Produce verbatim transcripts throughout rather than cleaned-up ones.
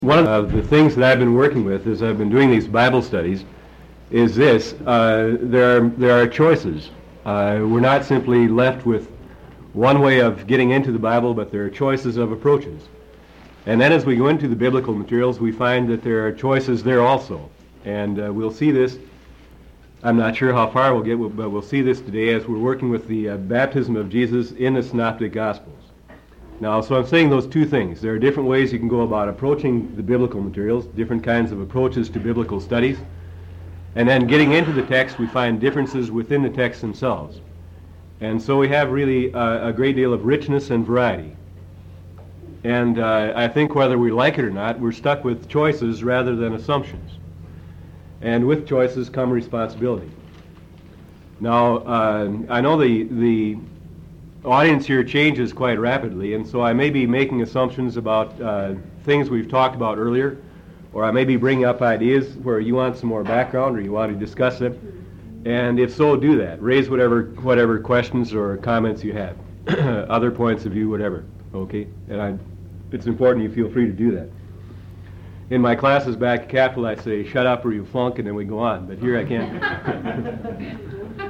One of the things that I've been working with as I've been doing these Bible studies is this. Uh, there, are, there are choices. Uh, we're not simply left with one way of getting into the Bible, but there are choices of approaches. And then as we go into the biblical materials, we find that there are choices there also. And uh, we'll see this. I'm not sure how far we'll get, but we'll see this today as we're working with the uh, baptism of Jesus in the Synoptic Gospels. Now, so I'm saying those two things. There are different ways you can go about approaching the biblical materials, different kinds of approaches to biblical studies. And then getting into the text, we find differences within the texts themselves. And so we have really uh, a great deal of richness and variety. And uh, I think whether we like it or not, we're stuck with choices rather than assumptions. And with choices come responsibility. Now, uh, I know the the audience here changes quite rapidly, and so I may be making assumptions about uh, things we've talked about earlier, or I may be bringing up ideas where you want some more background or you want to discuss them. And if so, do that. Raise whatever whatever questions or comments you have, other points of view, whatever. Okay, and I, it's important you feel free to do that. In my classes back at Capital, I say, "Shut up or you flunk," and then we go on. But here I can't.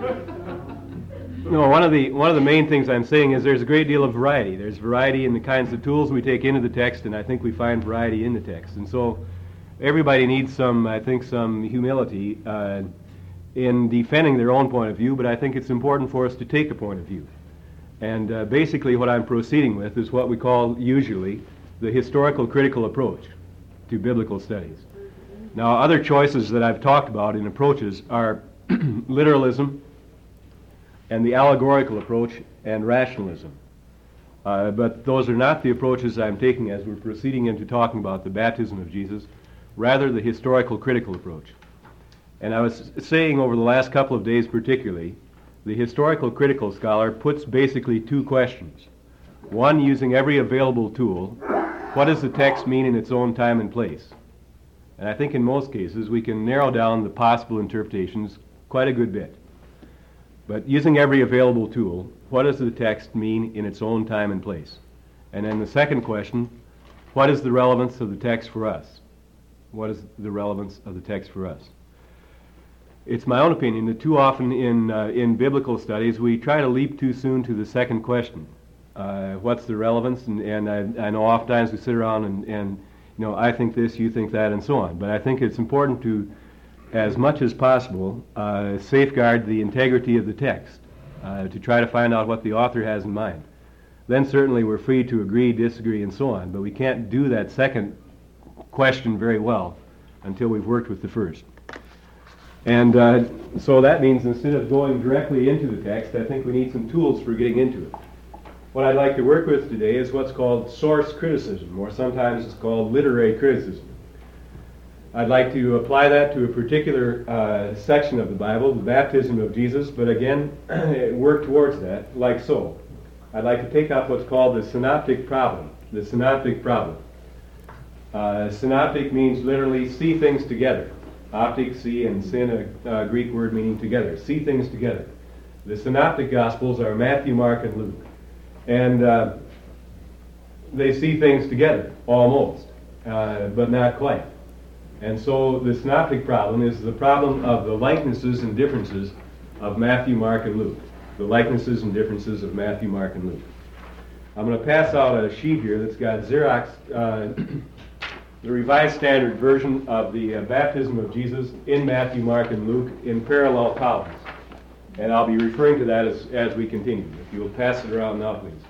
No, one of the one of the main things I'm saying is there's a great deal of variety. There's variety in the kinds of tools we take into the text, and I think we find variety in the text. And so everybody needs some, I think, some humility uh, in defending their own point of view, but I think it's important for us to take a point of view. And uh, basically what I'm proceeding with is what we call usually the historical critical approach to biblical studies. Now, other choices that I've talked about in approaches are literalism, and the allegorical approach, and rationalism. Uh, but those are not the approaches I'm taking as we're proceeding into talking about the baptism of Jesus, rather the historical critical approach. And I was saying over the last couple of days particularly, the historical critical scholar puts basically two questions. One, using every available tool, what does the text mean in its own time and place? And I think in most cases we can narrow down the possible interpretations quite a good bit. But using every available tool, what does the text mean in its own time and place? And then the second question, what is the relevance of the text for us? What is the relevance of the text for us? It's my own opinion that too often in uh, in biblical studies we try to leap too soon to the second question. Uh, what's the relevance? And, and I, I know oftentimes we sit around and, and, you know, I think this, you think that, and so on. But I think it's important to, as much as possible, uh, safeguard the integrity of the text, uh, to try to find out what the author has in mind. Then certainly we're free to agree, disagree, and so on, but we can't do that second question very well until we've worked with the first. And uh, so that means instead of going directly into the text, I think we need some tools for getting into it. What I'd like to work with today is what's called source criticism, or sometimes it's called literary criticism. I'd like to apply that to a particular uh, section of the Bible, the baptism of Jesus, but again, work towards that, like so. I'd like to take up what's called the synoptic problem. The synoptic problem. Uh, synoptic means literally see things together. Optic, see, and syn, a uh, Greek word meaning together. See things together. The synoptic Gospels are Matthew, Mark, and Luke. And uh, they see things together, almost, uh, but not quite. And so the synoptic problem is the problem of the likenesses and differences of Matthew, Mark, and Luke. The likenesses and differences of Matthew, Mark, and Luke. I'm going to pass out a sheet here that's got Xerox, uh, the Revised Standard Version of the uh, baptism of Jesus in Matthew, Mark, and Luke in parallel columns. And I'll be referring to that as, as we continue. If you'll pass it around now, please.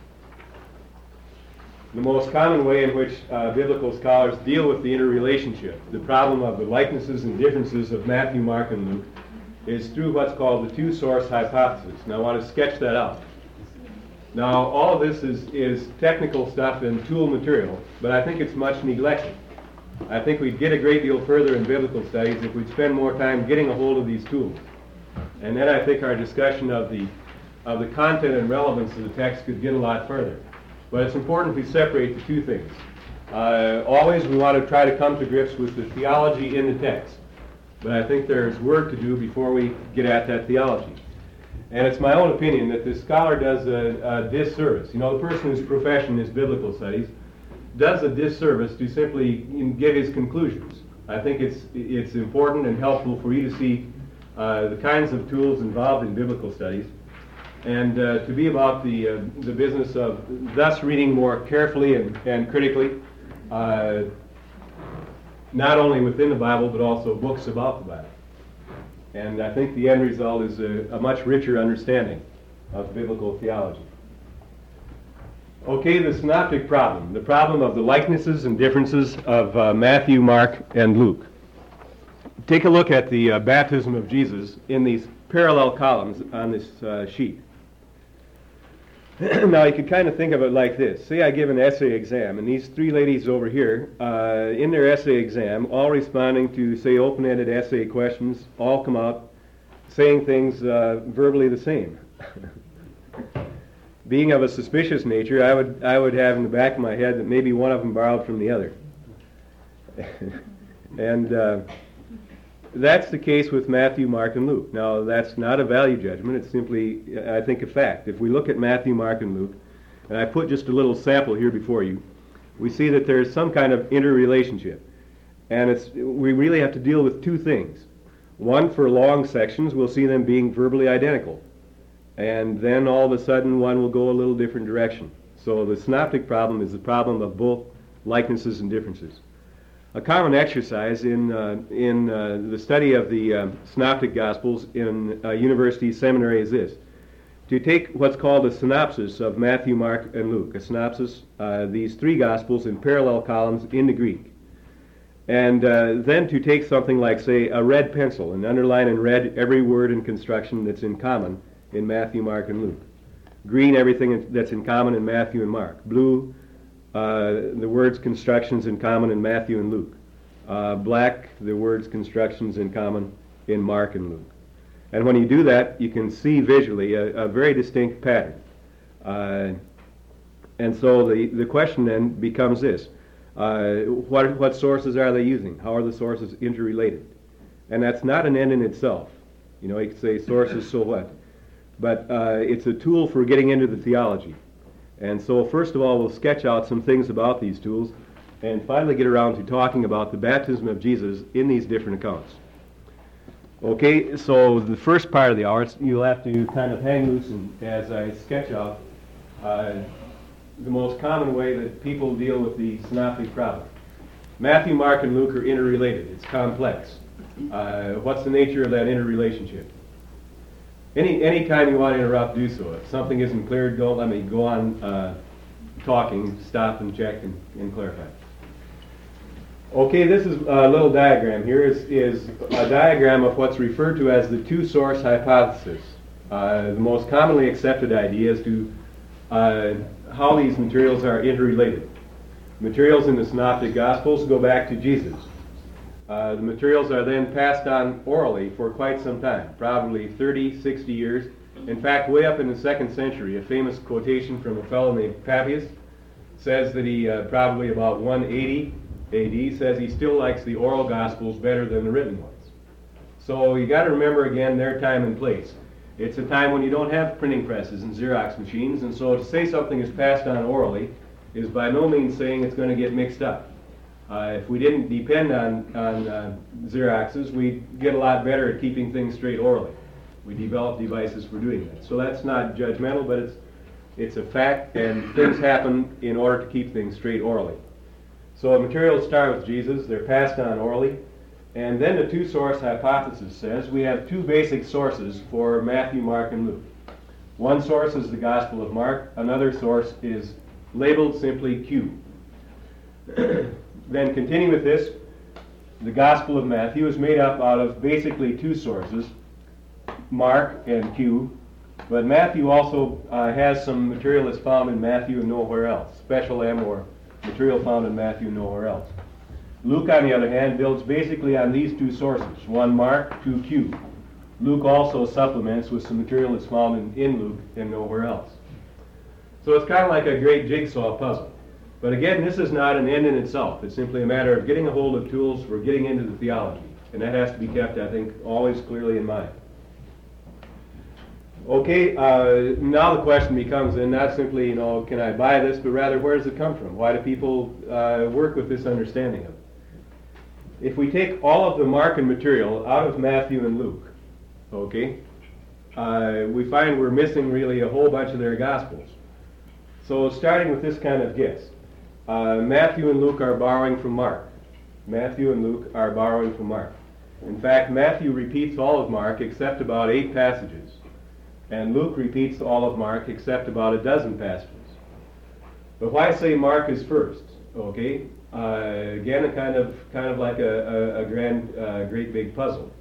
The most common way in which uh, biblical scholars deal with the interrelationship, the problem of the likenesses and differences of Matthew, Mark, and Luke, is through what's called the two-source hypothesis. Now I want to sketch that out. Now all of this is, is technical stuff and tool material, but I think it's much neglected. I think we'd get a great deal further in biblical studies if we'd spend more time getting a hold of these tools. And then I think our discussion of the, of the content and relevance of the text could get a lot further. But it's important we separate the two things. Uh, always we want to try to come to grips with the theology in the text. But I think there's work to do before we get at that theology. And it's my own opinion that the scholar does a, a disservice. You know, the person whose profession is biblical studies does a disservice to simply give his conclusions. I think it's it's important and helpful for you to see uh, the kinds of tools involved in biblical studies, and uh, to be about the uh, the business of thus reading more carefully and, and critically, uh, not only within the Bible but also books about the Bible. And I think the end result is a, a much richer understanding of biblical theology. Okay, the synoptic problem, the problem of the likenesses and differences of uh, Matthew, Mark, and Luke. Take a look at the uh, baptism of Jesus in these parallel columns on this uh, sheet. Now, you could kind of think of it like this. Say I give an essay exam, and these three ladies over here, uh, in their essay exam, all responding to, say, open-ended essay questions, all come out saying things uh, verbally the same. Being of a suspicious nature, I would I would have in the back of my head that maybe one of them borrowed from the other. and uh, that's the case with Matthew, Mark, and Luke. Now, that's not a value judgment. It's simply, I think, a fact. If we look at Matthew, Mark, and Luke, and I put just a little sample here before you, we see that there's some kind of interrelationship. And it's we really have to deal with two things. One, for long sections, we'll see them being verbally identical. And then all of a sudden one will go a little different direction. So the synoptic problem is the problem of both likenesses and differences. A common exercise in uh, in uh, the study of the uh, synoptic gospels in a university seminary is this: to take what's called a synopsis of Matthew, Mark, and Luke, a synopsis, uh, these three gospels in parallel columns in the Greek, and uh, then to take something like, say, a red pencil and underline in red every word and construction that's in common in Matthew, Mark, and Luke. Green, everything that's in common in Matthew and Mark. Blue, uh, the words constructions in common in Matthew and Luke. Uh, black, the words constructions in common in Mark and Luke. And when you do that, you can see visually a, a very distinct pattern. Uh, and so the, the question then becomes this. Uh, what, what sources are they using? How are the sources interrelated? And that's not an end in itself. You know, you could say sources, so what? But uh, it's a tool for getting into the theology. And so first of all, we'll sketch out some things about these tools and finally get around to talking about the baptism of Jesus in these different accounts. Okay, so the first part of the hour, you'll have to kind of hang loose and, as I sketch out uh, the most common way that people deal with the synoptic problem. Matthew, Mark, and Luke are interrelated. It's complex. Uh, what's the nature of that interrelationship? Any any time you want to interrupt, do so. If something isn't clear, don't let me go on uh, talking. Stop and check and, and clarify. Okay, this is a little diagram here. Is, is a diagram of what's referred to as the two-source hypothesis. Uh, the most commonly accepted idea as to uh, how these materials are interrelated. Materials in the Synoptic Gospels go back to Jesus. Uh, the materials are then passed on orally for quite some time, probably thirty, sixty years. In fact, way up in the second century, a famous quotation from a fellow named Papias says that he, uh, probably about one eighty A D, says he still likes the oral Gospels better than the written ones. So you got to remember again their time and place. It's a time when you don't have printing presses and Xerox machines, and so to say something is passed on orally is by no means saying it's going to get mixed up. Uh, if we didn't depend on, on uh, Xeroxes, we'd get a lot better at keeping things straight orally. We developed devices for doing that. So that's not judgmental, but it's it's a fact, and things happen in order to keep things straight orally. So materials start with Jesus, they're passed on orally, and then the two-source hypothesis says we have two basic sources for Matthew, Mark, and Luke. One source is the Gospel of Mark, another source is labeled simply Q. Then continue with this. The Gospel of Matthew is made up out of basically two sources, Mark and Q, but Matthew also uh, has some material that's found in Matthew and nowhere else, special M or material found in Matthew and nowhere else. Luke, on the other hand, builds basically on these two sources, one Mark, two Q. Luke also supplements with some material that's found in, in Luke and nowhere else. So it's kind of like a great jigsaw puzzle. But again, this is not an end in itself. It's simply a matter of getting a hold of tools for getting into the theology. And that has to be kept, I think, always clearly in mind. Okay, uh, now the question becomes then not simply, you know, can I buy this, but rather where does it come from? Why do people uh, work with this understanding of it? If we take all of the Markan material out of Matthew and Luke, okay, uh, we find we're missing really a whole bunch of their Gospels. So starting with this kind of guess, uh, Matthew and Luke are borrowing from Mark. Matthew and Luke are borrowing from Mark. In fact, Matthew repeats all of Mark except about eight passages. And Luke repeats all of Mark except about a dozen passages. But why say Mark is first? Okay, uh, again, a kind of kind of like a, a, a grand, uh, great big puzzle.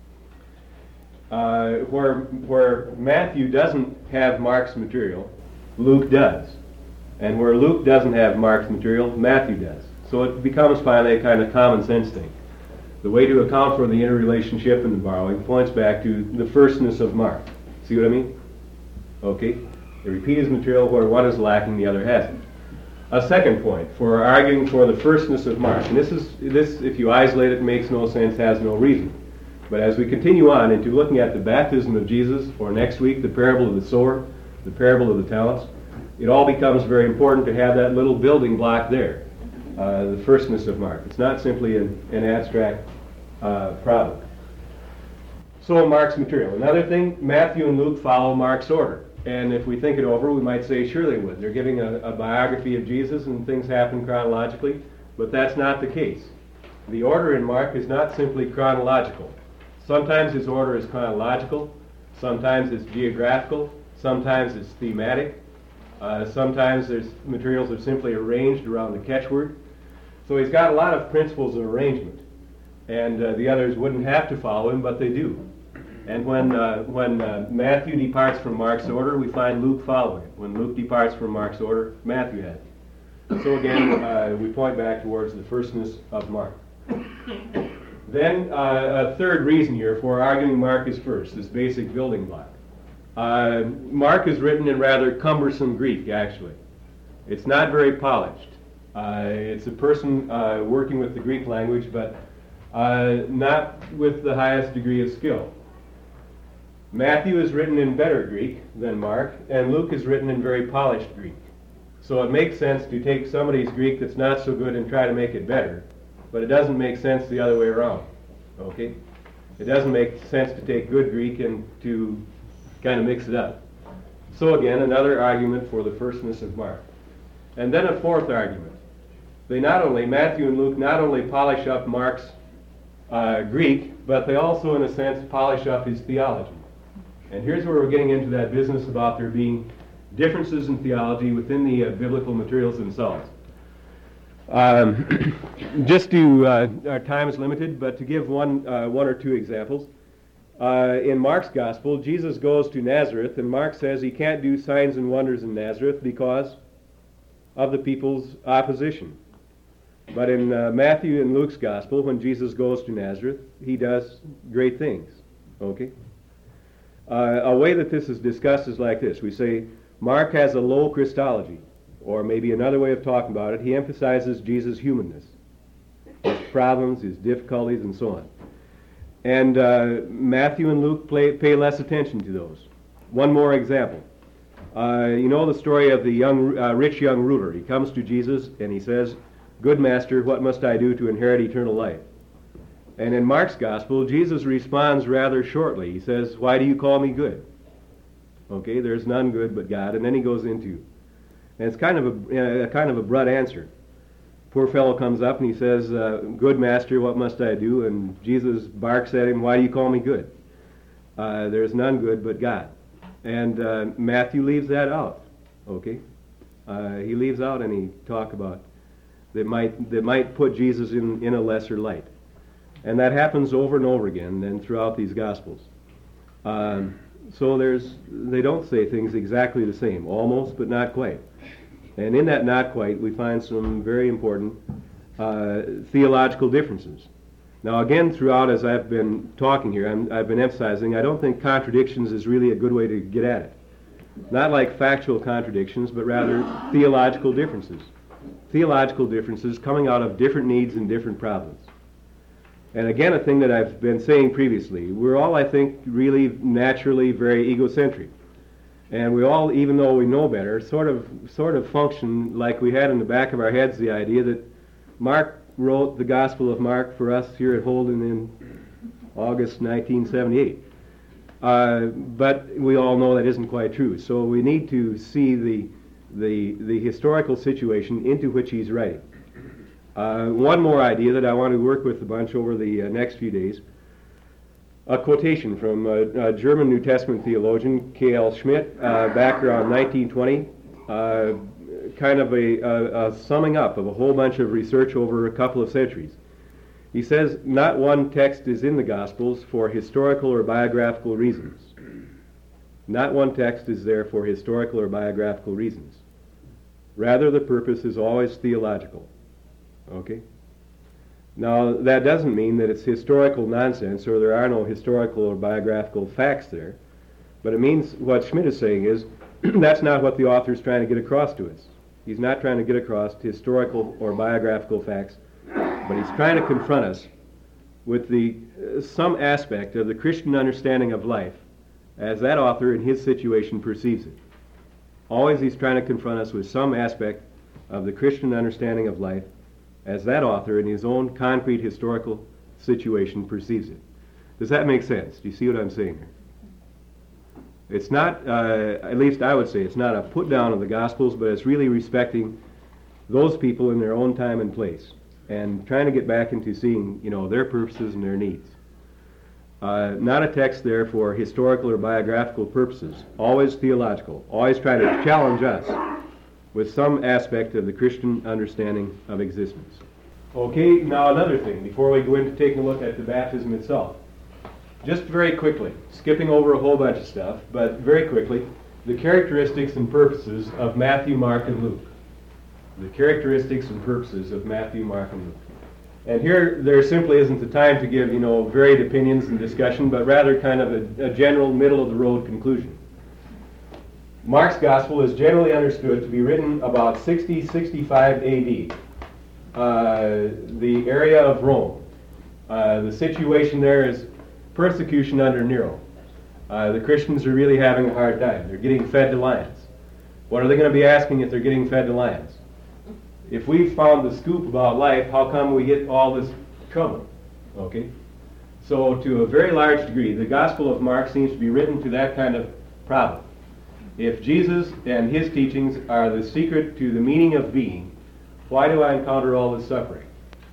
Uh, where where Matthew doesn't have Mark's material, Luke does, and where Luke doesn't have Mark's material, Matthew does. So it becomes finally a kind of common sense thing. The way to account for the interrelationship in the borrowing points back to the firstness of Mark. See what I mean? Okay. They repeat his material where one is lacking, the other hasn't. A second point for arguing for the firstness of Mark, and this is this, if you isolate it, makes no sense, has no reason. But as we continue on into looking at the baptism of Jesus, or next week the parable of the sower, the parable of the talents, it all becomes very important to have that little building block there, uh, the firstness of Mark. It's not simply an, an abstract uh, problem. So Mark's material. Another thing, Matthew and Luke follow Mark's order. And if we think it over, we might say, sure they would. They're giving a, a biography of Jesus and things happen chronologically, but that's not the case. The order in Mark is not simply chronological. Sometimes his order is chronological, sometimes it's geographical, sometimes it's thematic, uh, sometimes there's materials are simply arranged around the catchword. So he's got a lot of principles of arrangement, and uh, the others wouldn't have to follow him, but they do. And when uh, when uh, Matthew departs from Mark's order, we find Luke following it. When Luke departs from Mark's order, Matthew has it. So again, uh, we point back towards the firstness of Mark. Then uh, a third reason here for arguing Mark is first, this basic building block. Uh, Mark is written in rather cumbersome Greek, actually. It's not very polished. Uh, it's a person uh, working with the Greek language, but uh, not with the highest degree of skill. Matthew is written in better Greek than Mark, and Luke is written in very polished Greek. So it makes sense to take somebody's Greek that's not so good and try to make it better, but it doesn't make sense the other way around. Okay? It doesn't make sense to take good Greek and to kind of mix it up. So again, another argument for the firstness of Mark. And then a fourth argument. They not only, Matthew and Luke not only polish up Mark's uh, Greek, but they also, in a sense, polish up his theology. And here's where we're getting into that business about there being differences in theology within the uh, biblical materials themselves. Um, just to, uh, our time is limited, but to give one, uh, one or two examples. Uh, in Mark's gospel, Jesus goes to Nazareth, and Mark says he can't do signs and wonders in Nazareth because of the people's opposition. But in uh, Matthew and Luke's gospel, when Jesus goes to Nazareth, he does great things. Okay? Uh, a way that this is discussed is like this. We say Mark has a low Christology, or maybe another way of talking about it, he emphasizes Jesus' humanness, his problems, his difficulties, and so on. And uh, Matthew and Luke play, pay less attention to those. One more example. Uh, you know the story of the young, uh, rich young ruler. He comes to Jesus and he says, "Good master, what must I do to inherit eternal life?" And in Mark's gospel, Jesus responds rather shortly. He says, "Why do you call me good?" Okay, there's none good but God. And then he goes into, and it's kind of a, a kind of a broad answer. Poor fellow comes up and he says, uh, "Good master, what must I do?" And Jesus barks at him, "Why do you call me good? Uh, there's none good but God." And uh, Matthew leaves that out. Okay, uh, he leaves out any talk about that might that might put Jesus in, in a lesser light. And that happens over and over again and throughout these Gospels. Um, so there's they don't say things exactly the same, almost, but not quite. And in that not quite, we find some very important uh, theological differences. Now again, throughout as I've been talking here, I'm, I've been emphasizing, I don't think contradictions is really a good way to get at it. Not like factual contradictions, but rather theological differences. Theological differences coming out of different needs and different problems. And again, a thing that I've been saying previously, we're all, I think, really naturally very egocentric. And we all, even though we know better, sort of sort of function like we had in the back of our heads the idea that Mark wrote the Gospel of Mark for us here at Holden in August nineteen seventy-eight. Uh, but we all know that isn't quite true. So we need to see the the the historical situation into which he's writing. Uh, one more idea that I want to work with a bunch over the uh, next few days. A quotation from a, a German New Testament theologian, K L Schmidt, uh, back around nineteen twenty, uh, kind of a, a, a summing up of a whole bunch of research over a couple of centuries. He says, not one text is in the Gospels for historical or biographical reasons. Not one text is there for historical or biographical reasons. Rather, the purpose is always theological. Okay? Now, that doesn't mean that it's historical nonsense or there are no historical or biographical facts there, but it means what Schmidt is saying is that's not what the author is trying to get across to us. He's not trying to get across historical or biographical facts, but he's trying to confront us with the uh, some aspect of the Christian understanding of life as that author in his situation perceives it. Always he's trying to confront us with some aspect of the Christian understanding of life as that author in his own concrete historical situation perceives it. Does that make sense? Do you see what I'm saying here? It's not, uh, at least I would say, it's not a put down of the Gospels, but it's really respecting those people in their own time and place and trying to get back into seeing, you know, their purposes and their needs. Uh, not a text there for historical or biographical purposes, always theological, always try to challenge us with some aspect of the Christian understanding of existence. Okay, now another thing, before we go into taking a look at the baptism itself. Just very quickly, skipping over a whole bunch of stuff, but very quickly, the characteristics and purposes of Matthew, Mark, and Luke. The characteristics and purposes of Matthew, Mark, and Luke. And here, there simply isn't the time to give, you know, varied opinions and discussion, but rather kind of a, a general middle-of-the-road conclusion. Mark's Gospel is generally understood to be written about sixty sixty-five A D, uh, the area of Rome. Uh, the situation there is persecution under Nero. Uh, the Christians are really having a hard time. They're getting fed to lions. What are they going to be asking if they're getting fed to lions? If we found the scoop about life, how come we get all this trouble? Okay? So to a very large degree, the Gospel of Mark seems to be written to that kind of problem. If Jesus and his teachings are the secret to the meaning of being, why do I encounter all this suffering?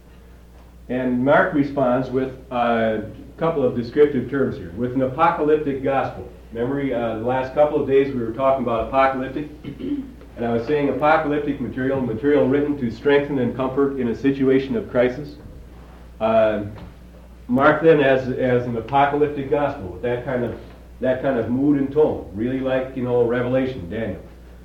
And Mark responds with a couple of descriptive terms here, with an apocalyptic gospel. Remember, uh, the last couple of days we were talking about apocalyptic, and I was saying apocalyptic material, material written to strengthen and comfort in a situation of crisis. Uh, Mark then as as an apocalyptic gospel with that kind of that kind of mood and tone, really like, you know, Revelation, Daniel.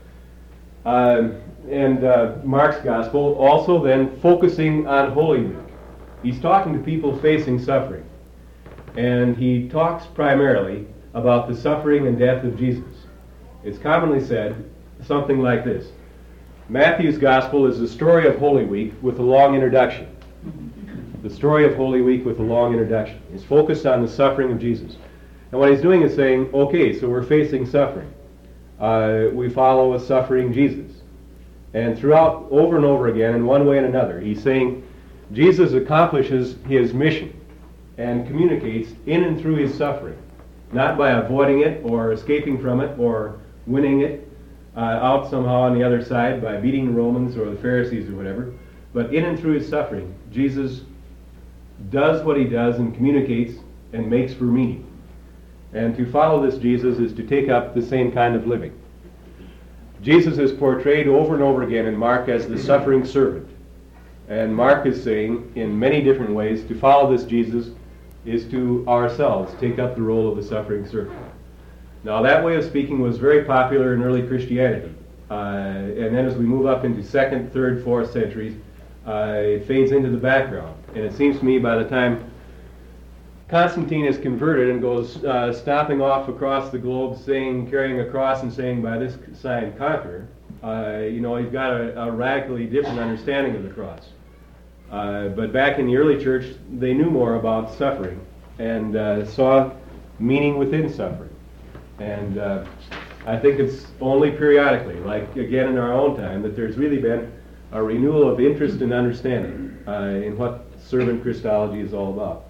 Um, and uh, Mark's Gospel also then focusing on Holy Week. He's talking to people facing suffering. And he talks primarily about the suffering and death of Jesus. It's commonly said something like this. Matthew's Gospel is the story of Holy Week with a long introduction. The story of Holy Week with a long introduction. It's focused on the suffering of Jesus. And what he's doing is saying, okay, so we're facing suffering. Uh, we follow a suffering Jesus. And throughout, over and over again, in one way and another, he's saying Jesus accomplishes his mission and communicates in and through his suffering, not by avoiding it or escaping from it or winning it uh, out somehow on the other side by beating the Romans or the Pharisees or whatever, but in and through his suffering, Jesus does what he does and communicates and makes for meaning. And to follow this Jesus is to take up the same kind of living. Jesus is portrayed over and over again in Mark as the suffering servant. And Mark is saying in many different ways to follow this Jesus is to ourselves take up the role of the suffering servant. Now that way of speaking was very popular in early Christianity. Uh, and then as we move up into second, third, fourth centuries, uh, it fades into the background. And it seems to me by the time Constantine is converted and goes uh, stomping off across the globe, saying, carrying a cross and saying, "By this sign conquer," uh, you know, he's got a, a radically different understanding of the cross. Uh, but back in the early church, they knew more about suffering and uh, saw meaning within suffering. And uh, I think it's only periodically, like again in our own time, that there's really been a renewal of interest and understanding uh, in what servant Christology is all about.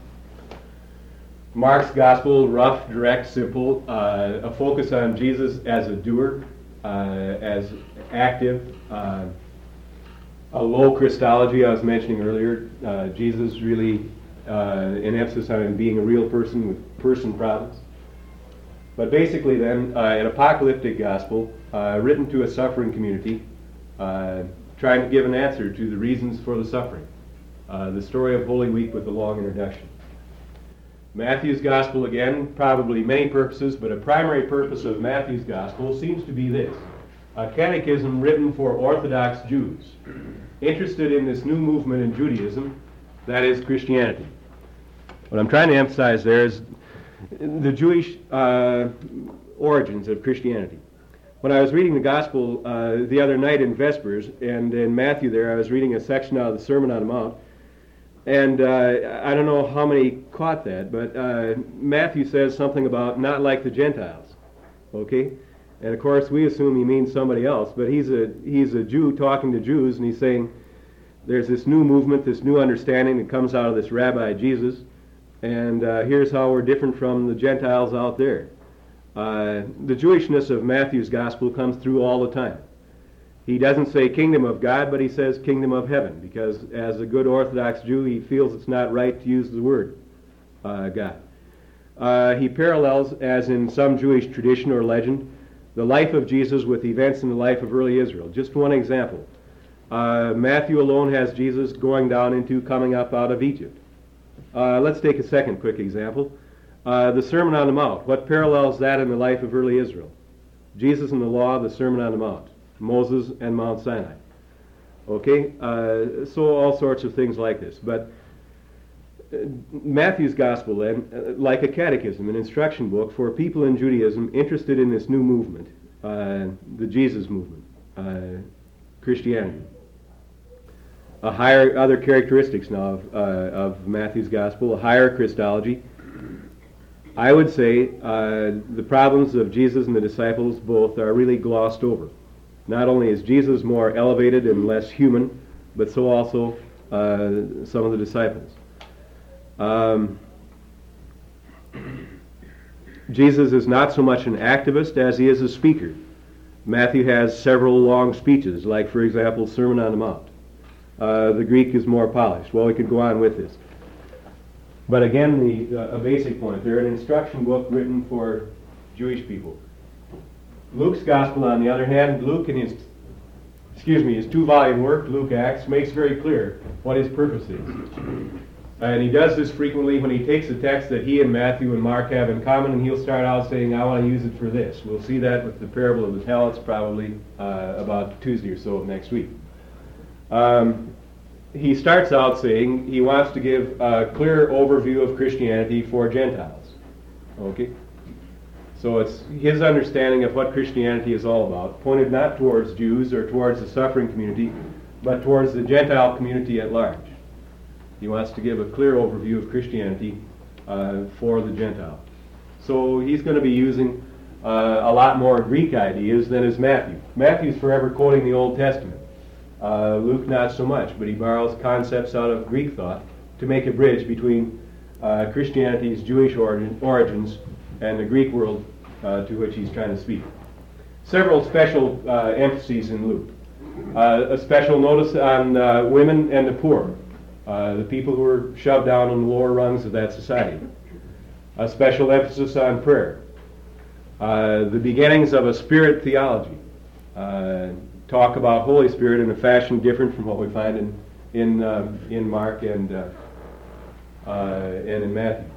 Mark's gospel, rough, direct, simple, uh, a focus on Jesus as a doer, uh, as active, uh, a low Christology I was mentioning earlier. Uh, Jesus really, uh, an emphasis on him being a real person with person problems. But basically then, uh, an apocalyptic gospel uh, written to a suffering community, uh, trying to give an answer to the reasons for the suffering. Uh, the story of Holy Week with a long introduction. Matthew's gospel, again, probably many purposes, but a primary purpose of Matthew's gospel seems to be this: a catechism written for Orthodox Jews interested in this new movement in Judaism, that is Christianity. What I'm trying to emphasize there is the Jewish uh, origins of Christianity. When I was reading the Gospel uh, the other night in Vespers, and in Matthew there, I was reading a section out of the Sermon on the Mount, and uh, I don't know how many caught that, but uh, Matthew says something about not like the Gentiles, okay? And of course we assume he means somebody else, but he's a, he's a Jew talking to Jews, and he's saying there's this new movement, this new understanding that comes out of this Rabbi Jesus, and uh, here's how we're different from the Gentiles out there. Uh, the Jewishness of Matthew's gospel comes through all the time. He doesn't say kingdom of God, but he says kingdom of heaven, because as a good Orthodox Jew, he feels it's not right to use the word uh, God. Uh, he parallels, as in some Jewish tradition or legend, the life of Jesus with events in the life of early Israel. Just one example. Uh, Matthew alone has Jesus going down into coming up out of Egypt. Uh, let's take a second quick example. Uh, the Sermon on the Mount. What parallels that in the life of early Israel? Jesus and the law, the Sermon on the Mount. Moses and Mount Sinai. Okay? Uh, so all sorts of things like this. But uh, Matthew's Gospel, then, uh, like a catechism, an instruction book for people in Judaism interested in this new movement, uh, the Jesus movement, uh, Christianity. A higher, other characteristics now of, uh, of Matthew's Gospel, a higher Christology. I would say uh, the problems of Jesus and the disciples both are really glossed over. Not only is Jesus more elevated and less human, but so also uh, some of the disciples. Um, Jesus is not so much an activist as he is a speaker. Matthew has several long speeches, like, for example, Sermon on the Mount. Uh, the Greek is more polished. Well, we could go on with this. But again, the, uh, a basic point. They're an instruction book written for Jewish people. Luke's Gospel, on the other hand, Luke in his, excuse me, his two-volume work, Luke Acts, makes very clear what his purpose is. And he does this frequently when he takes a text that he and Matthew and Mark have in common, and he'll start out saying, I want to use it for this. We'll see that with the parable of the talents probably uh, about Tuesday or so of next week. Um, he starts out saying he wants to give a clear overview of Christianity for Gentiles. Okay? So it's his understanding of what Christianity is all about, pointed not towards Jews or towards the suffering community, but towards the Gentile community at large. He wants to give a clear overview of Christianity uh, for the Gentile. So he's going to be using uh, a lot more Greek ideas than is Matthew. Matthew's forever quoting the Old Testament. Uh, Luke not so much, but he borrows concepts out of Greek thought to make a bridge between uh, Christianity's Jewish origin, origins and the Greek world uh, to which he's trying to speak. Several special uh, emphases in Luke. Uh, a special notice on uh, women and the poor, uh, the people who were shoved down in the lower rungs of that society. A special emphasis on prayer. Uh, the beginnings of a spirit theology. Uh, talk about Holy Spirit in a fashion different from what we find in in uh, in Mark and uh, uh, and in Matthew.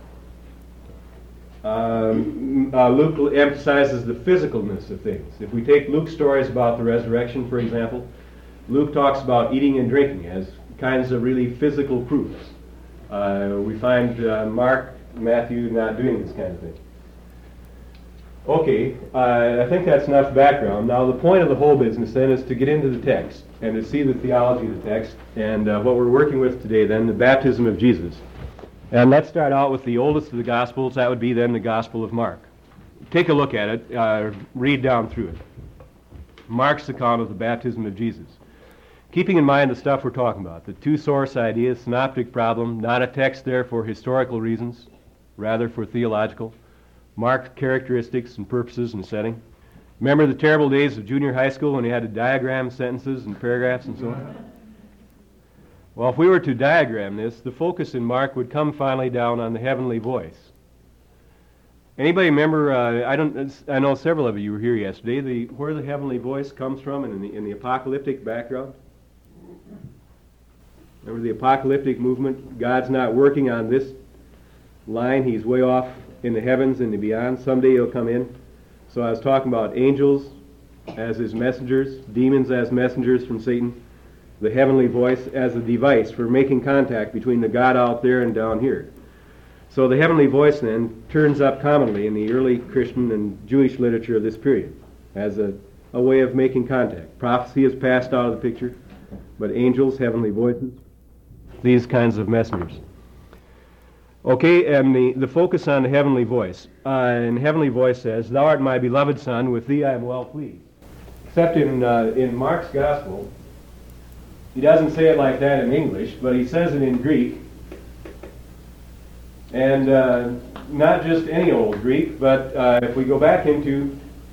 Um, uh, Luke emphasizes the physicalness of things. If we take Luke's stories about the resurrection, for example, Luke talks about eating and drinking as kinds of really physical proofs. Uh, we find uh, Mark, Matthew not doing this kind of thing. Okay, uh, I think that's enough background. Now, the point of the whole business then is to get into the text and to see the theology of the text. And uh, what we're working with today then, the baptism of Jesus. And let's start out with the oldest of the Gospels. That would be then the Gospel of Mark. Take a look at it. Uh, read down through it. Mark's account of the baptism of Jesus. Keeping in mind the stuff we're talking about, the two-source idea, synoptic problem, not a text there for historical reasons, rather for theological. Marked characteristics and purposes and setting. Remember the terrible days of junior high school when you had to diagram sentences and paragraphs and so on? Well, if we were to diagram this, the focus in Mark would come finally down on the heavenly voice. Anybody remember, uh, I don't, I know several of you were here yesterday, the, where the heavenly voice comes from in the, in the apocalyptic background? Remember the apocalyptic movement? God's not working on this line, he's way off in the heavens and the beyond. Someday he'll come in. So I was talking about angels as his messengers, demons as messengers from Satan, the heavenly voice as a device for making contact between the God out there and down here. So the heavenly voice then turns up commonly in the early Christian and Jewish literature of this period as a, a way of making contact. Prophecy is passed out of the picture, but angels, heavenly voices, these kinds of messengers. Okay, and the, the focus on the heavenly voice. Uh, and the heavenly voice says, "Thou art my beloved Son, with thee I am well pleased." Except in, uh, in Mark's Gospel, he doesn't say it like that in English, but he says it in Greek. And uh, not just any old Greek, but uh, if we go back into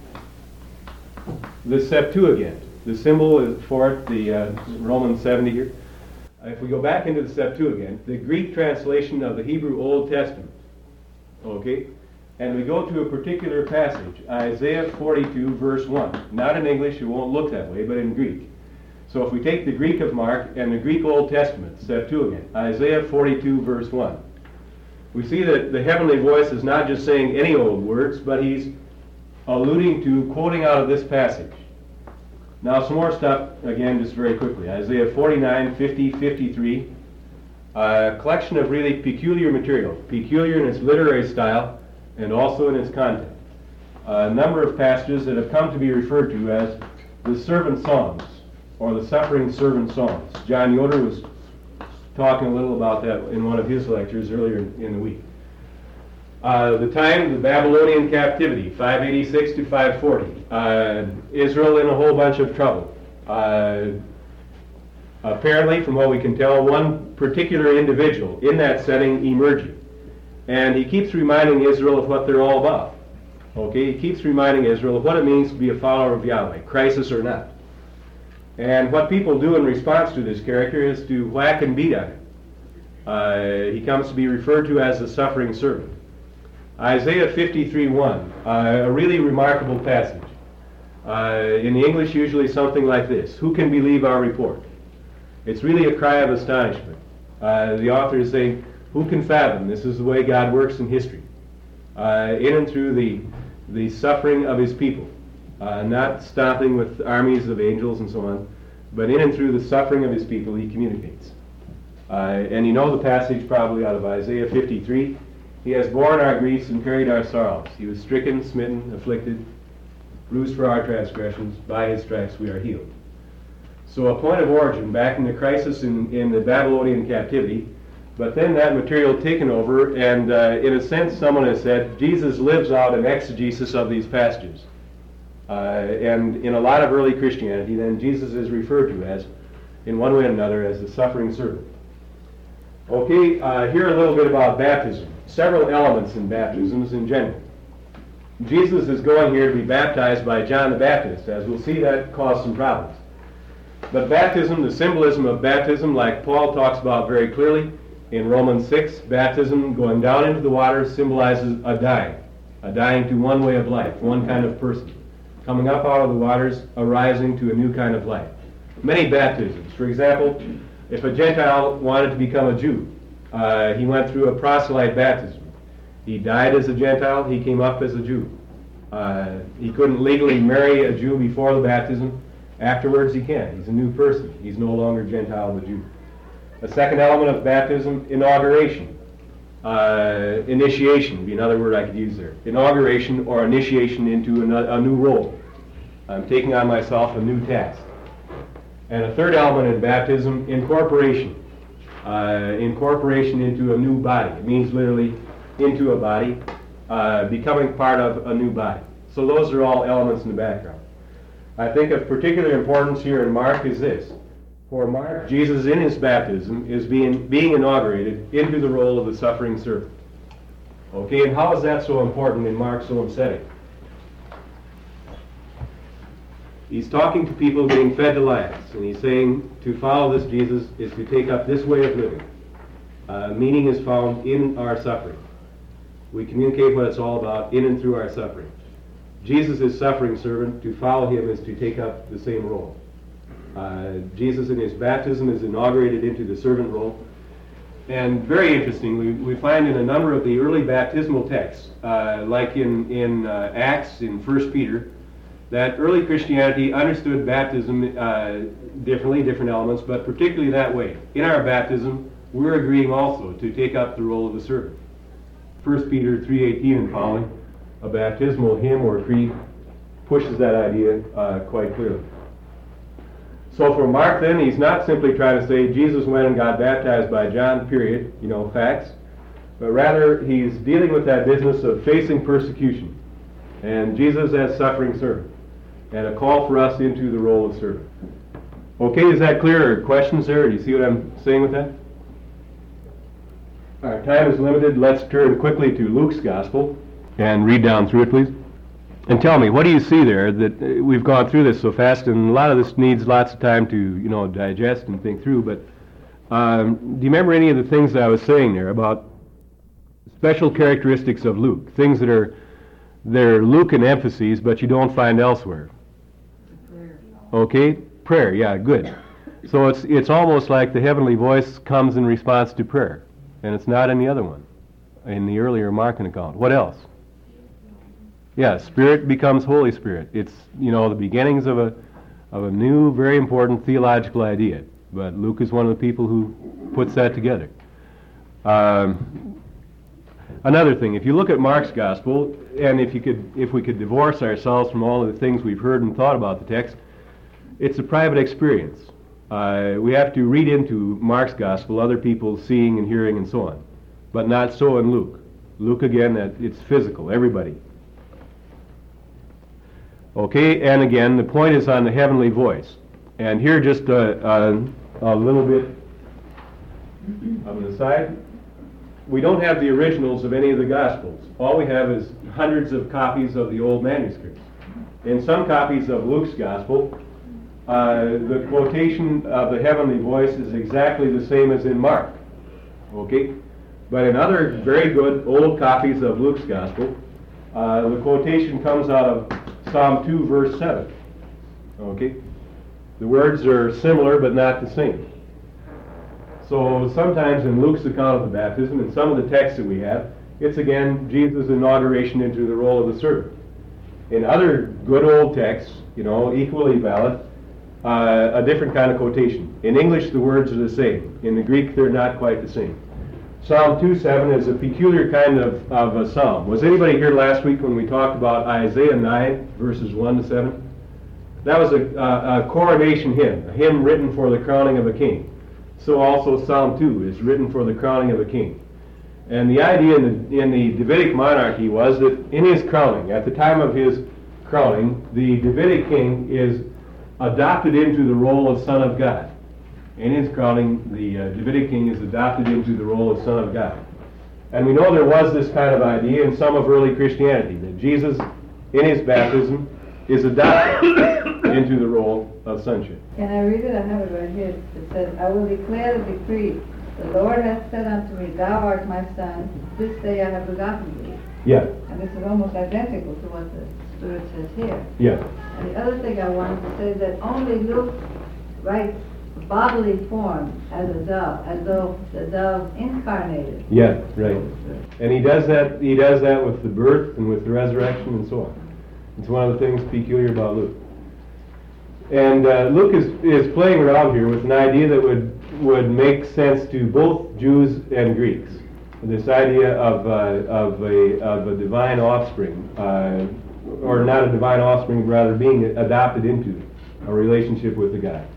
the Septuagint, the symbol is for it, the uh, Roman seventy here. If we go back into the Septuagint, the Greek translation of the Hebrew Old Testament, okay, and we go to a particular passage, Isaiah forty-two, verse one. Not in English, it won't look that way, but in Greek. So if we take the Greek of Mark and the Greek Old Testament, Septuagint, Isaiah forty-two, verse one, we see that the heavenly voice is not just saying any old words, but he's alluding to, quoting out of this passage. Now some more stuff, again, just very quickly. Isaiah forty-nine, fifty, fifty-three, a collection of really peculiar material, peculiar in its literary style and also in its content. A number of passages that have come to be referred to as the servant songs, or the suffering servant songs. John Yoder was talking a little about that in one of his lectures earlier in the week. Uh, the time, the Babylonian captivity, five eighty-six to five forty. Uh, Israel in a whole bunch of trouble. Uh, apparently, from what we can tell, one particular individual in that setting emerging. And he keeps reminding Israel of what they're all about. Okay, he keeps reminding Israel of what it means to be a follower of Yahweh, crisis or not. And what people do in response to this character is to whack and beat on him. Uh, he comes to be referred to as the suffering servant. Isaiah fifty-three, one, uh, a really remarkable passage. Uh, in the English, usually something like this: "Who can believe our report?" It's really a cry of astonishment. Uh, the author is saying, who can fathom? This is the way God works in history. Uh, in and through the, the suffering of his people. Uh, not stopping with armies of angels and so on, but in and through the suffering of his people, he communicates. Uh, and you know the passage probably out of Isaiah fifty-three. "He has borne our griefs and carried our sorrows. He was stricken, smitten, afflicted, bruised for our transgressions. By his stripes we are healed." So a point of origin back in the crisis in, in the Babylonian captivity, but then that material taken over, and uh, in a sense someone has said Jesus lives out an exegesis of these passages. Uh, and in a lot of early Christianity, then Jesus is referred to as, in one way or another, as the suffering servant. Okay, uh, here a little bit about baptism. Several elements in baptisms in general. Jesus is going here to be baptized by John the Baptist. As we'll see, that caused some problems. But baptism, the symbolism of baptism, like Paul talks about very clearly in Romans six, baptism going down into the water symbolizes a dying, a dying to one way of life, one kind of person. Coming up out of the waters, arising to a new kind of life. Many baptisms. For example, if a Gentile wanted to become a Jew, uh, he went through a proselyte baptism. He died as a Gentile, he came up as a Jew. Uh, he couldn't legally marry a Jew before the baptism. Afterwards he can. He's a new person. He's no longer Gentile but Jew. A second element of baptism, inauguration. Uh, initiation would be another word I could use there. Inauguration or initiation into a, a new role. I'm taking on myself a new task. And a third element in baptism, incorporation. Uh, incorporation into a new body. It means literally into a body, uh, becoming part of a new body. So those are all elements in the background. I think of particular importance here in Mark is this. For Mark, Jesus in his baptism is being, being inaugurated into the role of the suffering servant. Okay, and how is that so important in Mark's own setting? He's talking to people being fed to lions, and he's saying to follow this Jesus is to take up this way of living. Uh, meaning is found in our suffering. We communicate what it's all about in and through our suffering. Jesus is suffering servant. To follow him is to take up the same role. Uh, Jesus in his baptism is inaugurated into the servant role. And very interestingly, we find in a number of the early baptismal texts, uh, like in, in uh, Acts, in First Peter, that early Christianity understood baptism uh, differently, different elements, but particularly that way. In our baptism, we're agreeing also to take up the role of the servant. First Peter three eighteen and following, a baptismal hymn or creed, pushes that idea uh, quite clearly. So for Mark then, he's not simply trying to say Jesus went and got baptized by John, period, you know, facts, but rather he's dealing with that business of facing persecution, and Jesus as suffering servant, and a call for us into the role of servant. Okay, is that clear? Or questions there? Do you see what I'm saying with that? Our time is limited. Let's turn quickly to Luke's Gospel and read down through it, please. And tell me, what do you see there that uh, we've gone through this so fast, and a lot of this needs lots of time to, you know, digest and think through, but um, do you remember any of the things that I was saying there about special characteristics of Luke, things that are, they're Lucan emphases, but you don't find elsewhere? Prayer. Okay, prayer, yeah, good. So it's it's almost like the heavenly voice comes in response to prayer, and it's not in the other one, in the earlier Markan account. What else? Yeah, Spirit becomes Holy Spirit. It's, you know, the beginnings of a of a new, very important theological idea. But Luke is one of the people who puts that together. Um, another thing, if you look at Mark's Gospel, and if you could, if we could divorce ourselves from all of the things we've heard and thought about the text, it's a private experience. Uh, we have to read into Mark's Gospel other people seeing and hearing and so on, but not so in Luke. Luke, again, that it's physical, everybody. Okay, and again, the point is on the heavenly voice. And here just a, a, a little bit of an aside. We don't have the originals of any of the Gospels. All we have is hundreds of copies of the old manuscripts. In some copies of Luke's Gospel, uh, the quotation of the heavenly voice is exactly the same as in Mark. Okay? But in other very good old copies of Luke's Gospel, uh, the quotation comes out of Psalm two, verse seven. Okay? The words are similar, but not the same. So sometimes in Luke's account of the baptism, in some of the texts that we have, it's again Jesus' inauguration into the role of the servant. In other good old texts, you know, equally valid, uh, a different kind of quotation. In English, the words are the same. In the Greek, they're not quite the same. Psalm two seven is a peculiar kind of, of a psalm. Was anybody here last week when we talked about Isaiah nine, verses one to seven? That was a, a, a coronation hymn, a hymn written for the crowning of a king. So also Psalm two is written for the crowning of a king. And the idea in the, in the Davidic monarchy was that in his crowning, at the time of his crowning, the Davidic king is adopted into the role of Son of God. In his crowning, the uh, Davidic king is adopted into the role of Son of God. And we know there was this kind of idea in some of early Christianity, that Jesus, in his baptism, is adopted into the role of sonship. Can I read it? I have it right here. It says, I will declare the decree. The Lord hath said unto me, Thou art my son, this day I have begotten thee. Yeah. And this is almost identical to what the Spirit says here. Yeah. And the other thing I wanted to say is that only Luke writes bodily form as a dove, as though the dove incarnated. Yeah, right. And he does that he does that with the birth and with the resurrection and so on. It's one of the things peculiar about Luke. And uh, Luke is, is playing around here with an idea that would, would make sense to both Jews and Greeks. this idea of, uh, of, a, of a divine offspring, uh, or not a divine offspring, rather being adopted into a relationship with the guy.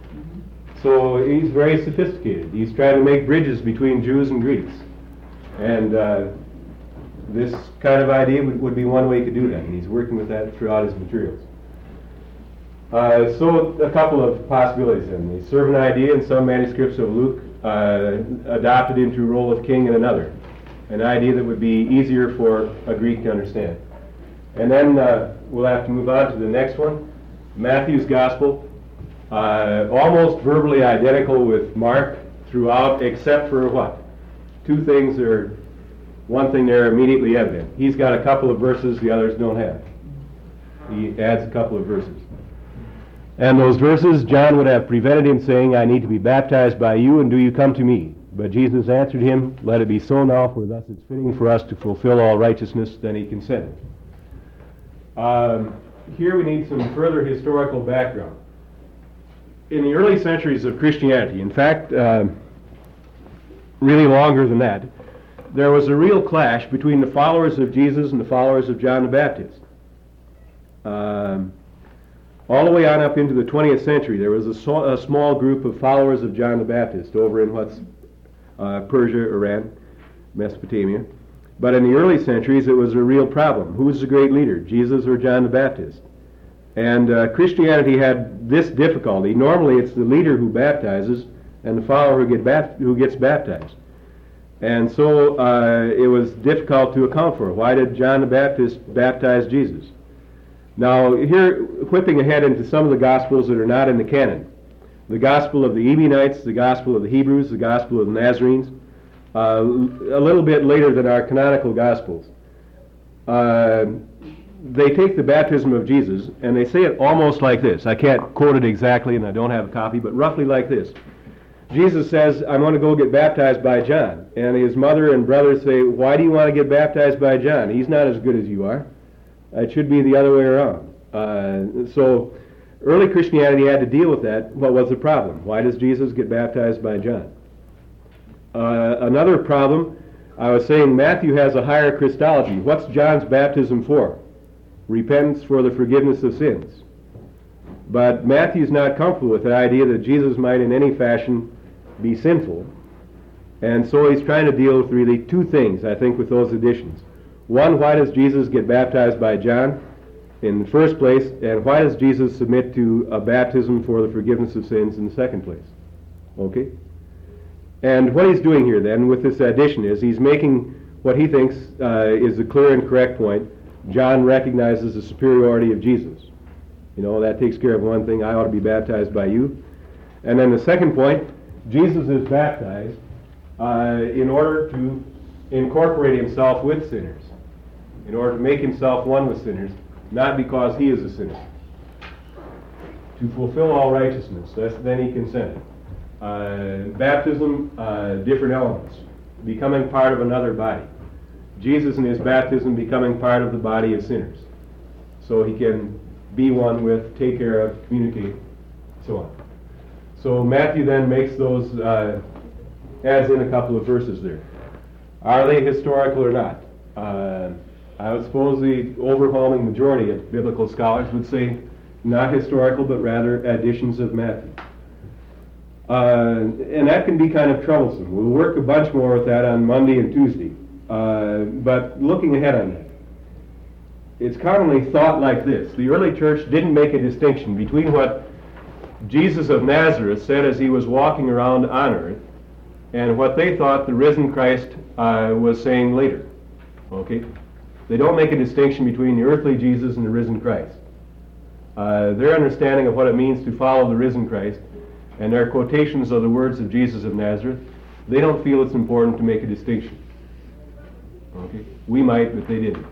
So he's very sophisticated. He's trying to make bridges between Jews and Greeks. And uh, this kind of idea would, would be one way to do that, and he's working with that throughout his materials. Uh, so a couple of possibilities then. The servant idea in some manuscripts of Luke uh, adopted into a role of king in another, an idea that would be easier for a Greek to understand. And then uh, we'll have to move on to the next one, Matthew's Gospel, uh, almost verbally identical with Mark throughout, except for what? Two things are, one thing there immediately evident. He's got a couple of verses the others don't have. He adds a couple of verses. And those verses, John would have prevented him saying, I need to be baptized by you, and do you come to me? But Jesus answered him, let it be so now, for thus it's fitting for us to fulfill all righteousness. Then he consented. Um, here we need some further historical background. In the early centuries of Christianity, in fact, uh, really longer than that, there was a real clash between the followers of Jesus and the followers of John the Baptist. Um, all the way on up into the twentieth century, there was a, so, a small group of followers of John the Baptist over in what's uh, Persia, Iran, Mesopotamia. But in the early centuries, it was a real problem. Who was the great leader, Jesus or John the Baptist? And uh, Christianity had this difficulty. Normally, it's the leader who baptizes and the follower who, get bat- who gets baptized. And so uh, it was difficult to account for. Why did John the Baptist baptize Jesus? Now, here, whipping ahead into some of the Gospels that are not in the canon. The Gospel of the Ebionites, the Gospel of the Hebrews, the Gospel of the Nazarenes, uh, a little bit later than our canonical Gospels. Uh, they take the baptism of Jesus, and they say it almost like this. I can't quote it exactly, and I don't have a copy, but roughly like this. Jesus says, I'm going to go get baptized by John. And his mother and brothers say, why do you want to get baptized by John? He's not as good as you are. It should be the other way around. Uh, so early Christianity had to deal with that. What was the problem? Why does Jesus get baptized by John? Uh, another problem, I was saying Matthew has a higher Christology. What's John's baptism for? Repentance for the forgiveness of sins. But Matthew's not comfortable with the idea that Jesus might in any fashion be sinful. And so he's trying to deal with really two things, I think, with those additions. One, why does Jesus get baptized by John in the first place? And why does Jesus submit to a baptism for the forgiveness of sins in the second place? Okay? And what he's doing here then with this addition is he's making what he thinks uh, is a clear and correct point. John recognizes the superiority of Jesus. You know, that takes care of one thing. I ought to be baptized by you. And then the second point, Jesus is baptized uh, in order to incorporate himself with sinners, in order to make himself one with sinners, not because he is a sinner. To fulfill all righteousness, that's, then he consented. Uh, baptism, uh, different elements, becoming part of another body. Jesus in his baptism becoming part of the body of sinners, so he can be one with, take care of, communicate, so on. So Matthew then makes those, uh, adds in a couple of verses there. Are they historical or not? Uh, I would suppose the overwhelming majority of biblical scholars would say not historical, but rather additions of Matthew. Uh, and that can be kind of troublesome. We'll work a bunch more with that on Monday and Tuesday. Uh, but looking ahead on that, it's commonly thought like this. The early church didn't make a distinction between what Jesus of Nazareth said as he was walking around on earth and what they thought the risen Christ uh, was saying later. Okay? They don't make a distinction between the earthly Jesus and the risen Christ. Uh, their understanding of what it means to follow the risen Christ and their quotations of the words of Jesus of Nazareth, they don't feel it's important to make a distinction. Okay? We might, but they didn't.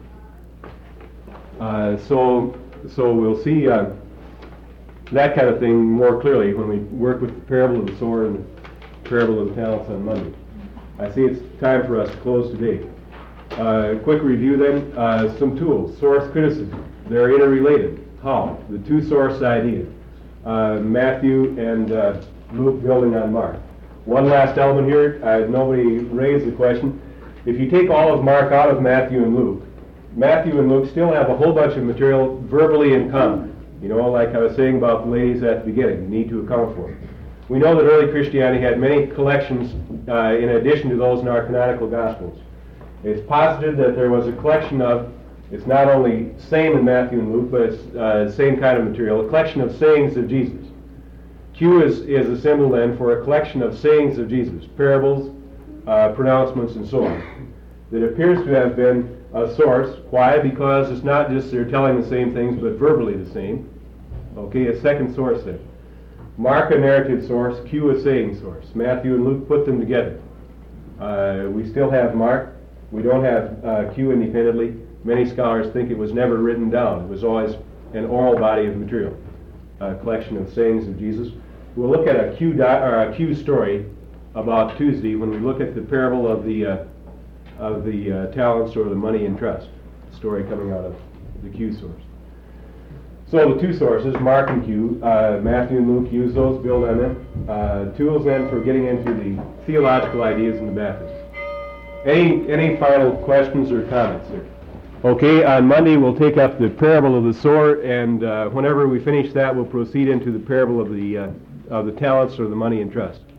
Uh, so, so we'll see uh, that kind of thing more clearly when we work with the parable of the sower and the parable of the talents on Monday. I see it's time for us to close today. Uh, quick review then. Uh, some tools. Source criticism. They're interrelated. How? The two source idea. Uh, Matthew and uh, Luke building on Mark. One last element here. Uh, nobody raised the question. If you take all of Mark out of Matthew and Luke, Matthew and Luke still have a whole bunch of material verbally in common. You know, like I was saying about the ladies at the beginning, you need to account for. We know that early Christianity had many collections uh, in addition to those in our canonical Gospels. It's posited that there was a collection of, it's not only same in Matthew and Luke, but it's uh, the same kind of material, a collection of sayings of Jesus. Q is, is a symbol then for a collection of sayings of Jesus, parables, uh, pronouncements, and so on. That appears to have been a source. Why? Because it's not just they're telling the same things, but verbally the same. Okay, a second source then. Mark a narrative source, Q a saying source. Matthew and Luke put them together. Uh, we still have Mark. We don't have uh, Q independently. Many scholars think it was never written down. It was always an oral body of material, a collection of sayings of Jesus. We'll look at a Q, di- or a Q story about Tuesday when we look at the parable of the uh, of the uh, talents or the money in trust, story coming out of the Q source. So the two sources, Mark and Q, uh, Matthew and Luke use those, build on them. Uh, tools then for getting into the theological ideas in the baptism. Any any final questions or comments there? Okay, on Monday we'll take up the parable of the sower, and uh, whenever we finish that, we'll proceed into the parable of the uh, of the talents or the money in trust.